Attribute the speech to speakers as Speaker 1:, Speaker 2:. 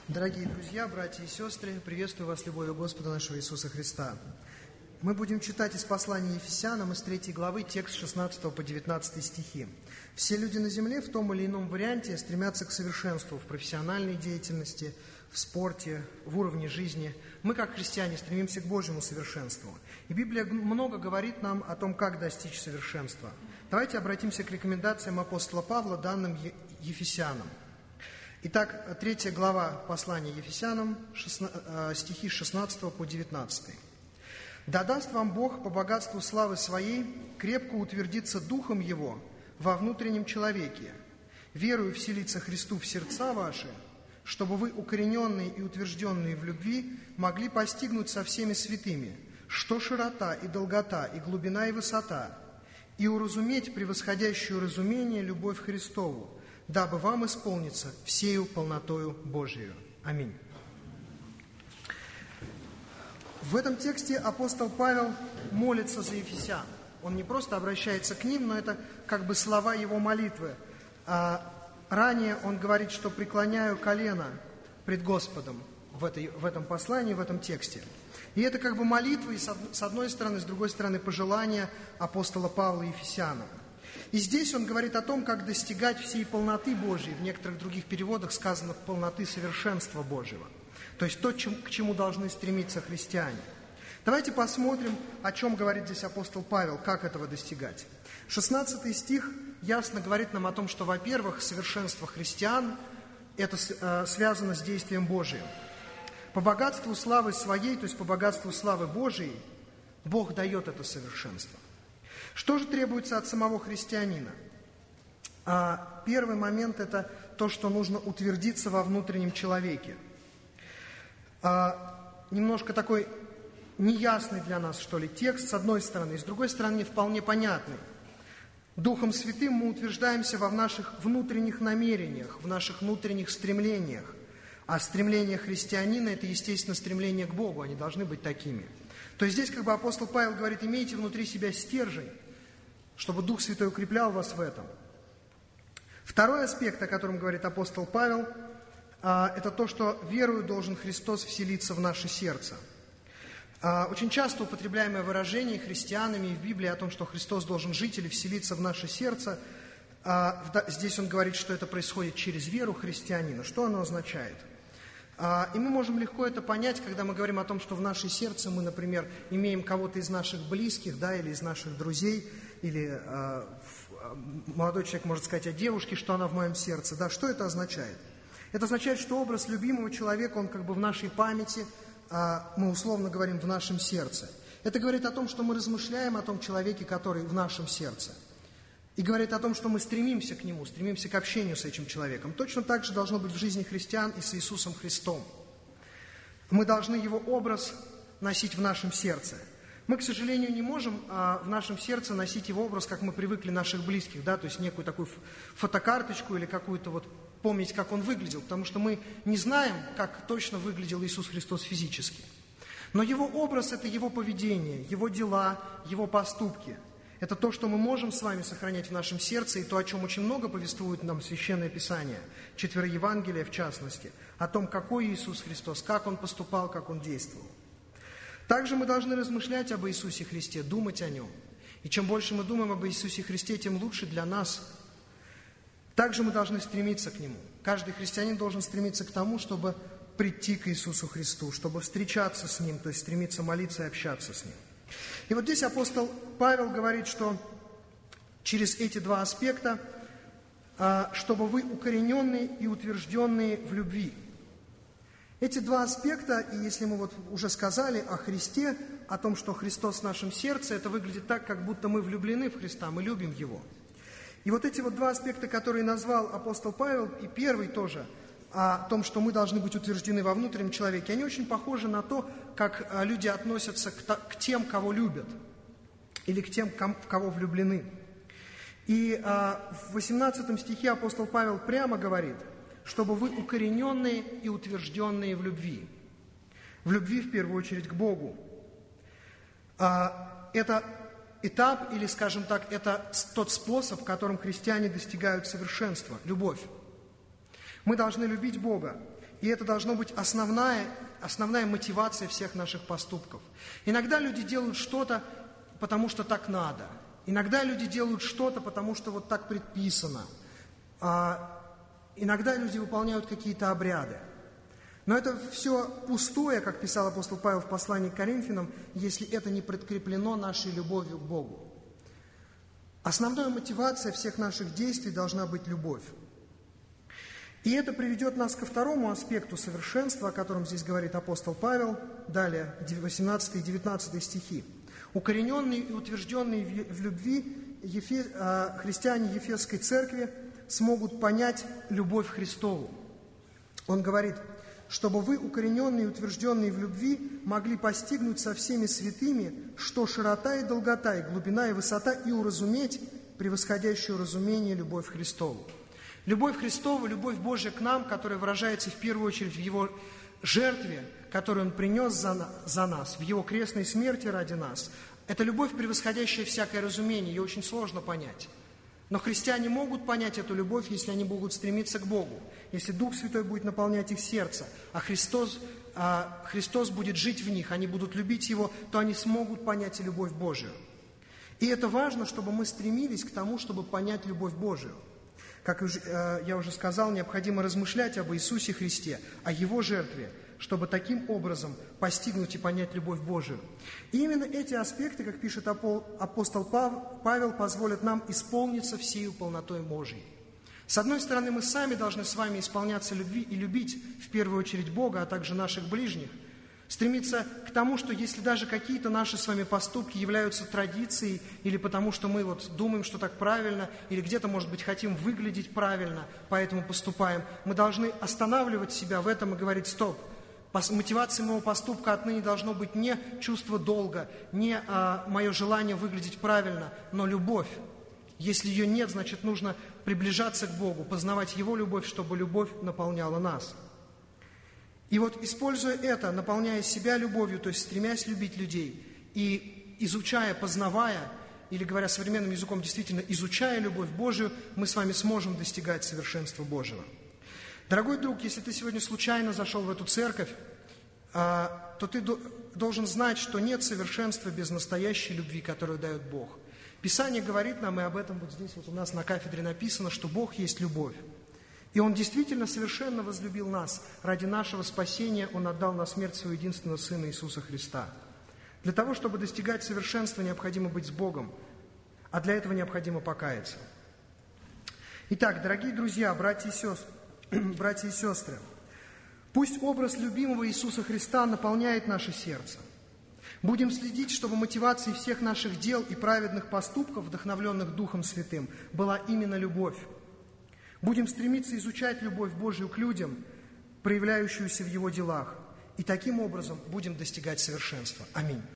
Speaker 1: Дорогие друзья, братья и сестры, приветствую вас любовью Господа нашего Иисуса Христа. Мы будем читать из послания Ефесянам, из 3 главы, текст с 16 по 19 стихи. Все люди на земле в том или ином варианте стремятся к совершенству в профессиональной деятельности, в спорте, в уровне жизни. Мы, как христиане, стремимся к Божьему совершенству. И Библия много говорит нам о том, как достичь совершенства. Давайте обратимся к рекомендациям апостола Павла, данным Ефесянам. Итак, 3 глава послания Ефесянам, стихи с 16 по 19. «Да даст вам Бог по богатству славы Своей крепко утвердиться Духом Его во внутреннем человеке, верою вселиться Христу в сердца ваши, чтобы вы, укорененные и утвержденные в любви, могли постигнуть со всеми святыми, что широта и долгота, и глубина и высота, и уразуметь превосходящую разумение любовь Христову, дабы вам исполниться всею полнотою Божию». Аминь. В этом тексте апостол Павел молится за ефесян. Он не просто обращается к ним, но это как бы слова его молитвы. Ранее он говорит, что преклоняю колено пред Господом в этом послании, в этом тексте. И это как бы молитва, и с одной стороны, с другой стороны, пожелание апостола Павла Ефесянам. И здесь он говорит о том, как достигать всей полноты Божьей. В некоторых других переводах сказано «полноты совершенства Божьего». То есть то, к чему должны стремиться христиане. Давайте посмотрим, о чем говорит здесь апостол Павел, как этого достигать. 16 стих ясно говорит нам о том, что, во-первых, совершенство христиан – это связано с действием Божиим. По богатству славы Своей, то есть по богатству славы Божией, Бог дает это совершенство. Что же требуется от самого христианина? Первый момент – это то, что нужно утвердиться во внутреннем человеке. Немножко такой неясный для нас, что ли, текст, с одной стороны, и с другой стороны, вполне понятный. Духом Святым мы утверждаемся во наших внутренних намерениях, в наших внутренних стремлениях. А стремление христианина – это, естественно, стремление к Богу, они должны быть такими. То есть здесь как бы апостол Павел говорит, имейте внутри себя стержень, чтобы Дух Святой укреплял вас в этом. Второй аспект, о котором говорит апостол Павел, это то, что верою должен Христос вселиться в наше сердце. Очень часто употребляемое выражение христианами и в Библии о том, что Христос должен жить или вселиться в наше сердце, здесь он говорит, что это происходит через веру христианина. Что оно означает? И мы можем легко это понять, когда мы говорим о том, что в наше сердце мы, например, имеем кого-то из наших близких, да, или из наших друзей, или молодой человек может сказать о девушке, что она в моем сердце. Да, что это означает? Это означает, что образ любимого человека, он как бы в нашей памяти, мы условно говорим, в нашем сердце. Это говорит о том, что мы размышляем о том человеке, который в нашем сердце. И говорит о том, что мы стремимся к нему, стремимся к общению с этим человеком. Точно так же должно быть в жизни христиан и с Иисусом Христом. Мы должны его образ носить в нашем сердце. Мы, к сожалению, не можем в нашем сердце носить его образ, как мы привыкли наших близких, да, то есть некую такую фотокарточку или какую-то вот помнить, как он выглядел, потому что мы не знаем, как точно выглядел Иисус Христос физически. Но его образ – это его поведение, его дела, его поступки. Это то, что мы можем с вами сохранять в нашем сердце, и то, о чем очень много повествует нам Священное Писание, 4 Евангелия в частности, о том, какой Иисус Христос, как Он поступал, как Он действовал. Также мы должны размышлять об Иисусе Христе, думать о Нем. И чем больше мы думаем об Иисусе Христе, тем лучше для нас. Также мы должны стремиться к Нему. Каждый христианин должен стремиться к тому, чтобы прийти к Иисусу Христу, чтобы встречаться с Ним, то есть стремиться молиться и общаться с Ним. И вот здесь апостол Павел говорит, что через эти два аспекта, чтобы вы укорененные и утвержденные в любви. Эти два аспекта, и если мы вот уже сказали о Христе, о том, что Христос в нашем сердце, это выглядит так, как будто мы влюблены в Христа, мы любим Его. И вот эти вот два аспекта, которые назвал апостол Павел, и первый тоже, о том, что мы должны быть утверждены во внутреннем человеке, они очень похожи на то, как люди относятся к тем, кого любят, или к тем, в кого влюблены. И в 18 стихе апостол Павел прямо говорит, чтобы вы укорененные и утвержденные в любви. В любви, в первую очередь, к Богу. Это этап, или, скажем так, это тот способ, которым христиане достигают совершенства – любовь. Мы должны любить Бога. И это должно быть основная мотивация всех наших поступков. Иногда люди делают что-то, потому что так надо. Иногда люди делают что-то, потому что вот так предписано. Иногда люди выполняют какие-то обряды. Но это все пустое, как писал апостол Павел в послании к Коринфянам, если это не подкреплено нашей любовью к Богу. Основная мотивация всех наших действий должна быть любовь. И это приведет нас ко второму аспекту совершенства, о котором здесь говорит апостол Павел. Далее, 18 и 19 стихи. Укорененные и утвержденные в любви христиане Ефесской церкви смогут понять любовь Христову. Он говорит, чтобы вы, укорененные и утвержденные в любви, могли постигнуть со всеми святыми, что широта и долгота, и глубина и высота, и уразуметь превосходящую разумение любовь Христову. Любовь Христова, любовь Божья к нам, которая выражается в первую очередь в Его жертве, которую Он принес за нас, в Его крестной смерти ради нас, это любовь, превосходящая всякое разумение, ее очень сложно понять. Но христиане могут понять эту любовь, если они будут стремиться к Богу, если Дух Святой будет наполнять их сердце, а Христос будет жить в них, они будут любить Его, то они смогут понять и любовь Божию. И это важно, чтобы мы стремились к тому, чтобы понять любовь Божию. Как я уже сказал, необходимо размышлять об Иисусе Христе, о Его жертве, чтобы таким образом постигнуть и понять любовь Божию. И именно эти аспекты, как пишет апостол Павел, позволят нам исполниться всею полнотой Божией. С одной стороны, мы сами должны с вами исполняться любви и любить в первую очередь Бога, а также наших ближних, стремиться к тому, что если даже какие-то наши с вами поступки являются традицией, или потому что мы вот думаем, что так правильно, или где-то, может быть, хотим выглядеть правильно, поэтому поступаем, мы должны останавливать себя в этом и говорить: стоп, мотивацией моего поступка отныне должно быть не чувство долга, не мое желание выглядеть правильно, но любовь. Если ее нет, значит, нужно приближаться к Богу, познавать Его любовь, чтобы любовь наполняла нас. И вот, используя это, наполняя себя любовью, то есть стремясь любить людей, и изучая, познавая, или, говоря современным языком, действительно изучая любовь Божию, мы с вами сможем достигать совершенства Божьего. Дорогой друг, если ты сегодня случайно зашел в эту церковь, то ты должен знать, что нет совершенства без настоящей любви, которую дает Бог. Писание говорит нам, и об этом вот здесь вот у нас на кафедре написано, что Бог есть любовь. И Он действительно совершенно возлюбил нас. Ради нашего спасения Он отдал на смерть Своего единственного Сына Иисуса Христа. Для того, чтобы достигать совершенства, необходимо быть с Богом, а для этого необходимо покаяться. Итак, дорогие друзья, братья и сестры, пусть образ любимого Иисуса Христа наполняет наше сердце. Будем следить, чтобы мотивацией всех наших дел и праведных поступков, вдохновленных Духом Святым, была именно любовь. Будем стремиться изучать любовь Божию к людям, проявляющуюся в Его делах, и таким образом будем достигать совершенства. Аминь.